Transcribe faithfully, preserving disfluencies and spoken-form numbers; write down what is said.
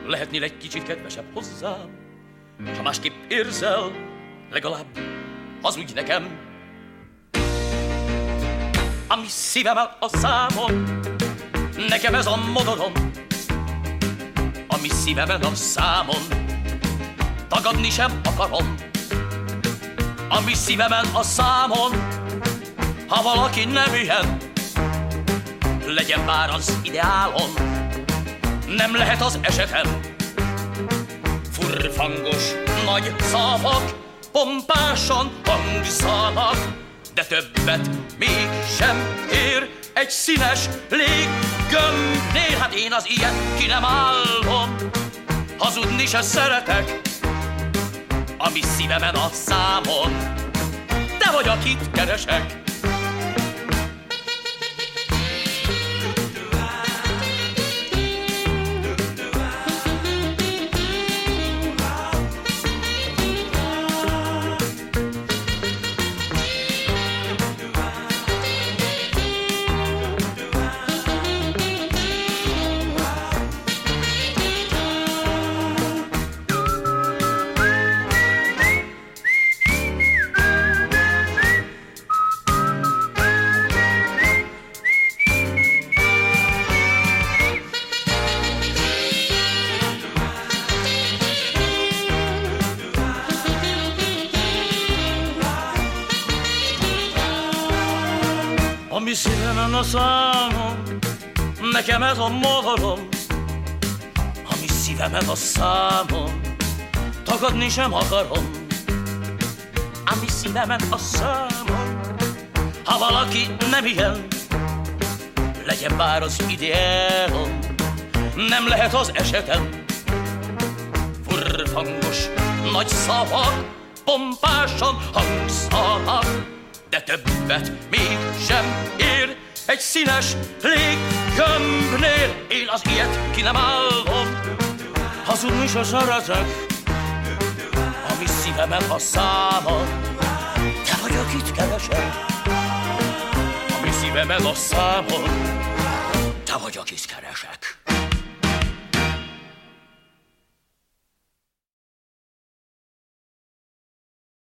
lehetnél egy kicsit kedvesebb hozzám. Ha másképp érzel, legalább hazudj nekem. Ami szívemmel a számon, nekem ez a modorom. Ami szívemmel a számon, tagadni sem akarom. Ami szívemmel a számon, ha valaki nem ilyen, legyen bár az ideálom, nem lehet az esetem. Furfangos nagy szavak pompásan hangzanak, de többet mégsem ér egy színes léggömbnél. Hát én az ilyen ki nem állom, hazudni se szeretek. Ami szívemen a számon, te vagy, akit keresek. Ami szívemen a számom, nekem ez a modorom. Ami szívemen a számom, tagadni sem akarom. Ami szívemen a számom, ha valaki nem ilyen, legyen bár az ideálom, nem lehet az esetem. Furfangos nagy szavak pompásan hangzanak, de többet mégsem ér egy színes léggömbnél. Én az ilyet ki nem állom, hazudni se szeretek. Ami szívemen a számon, te vagy, akit keresek. Ami szívemen a számon, te vagy, akit keresek.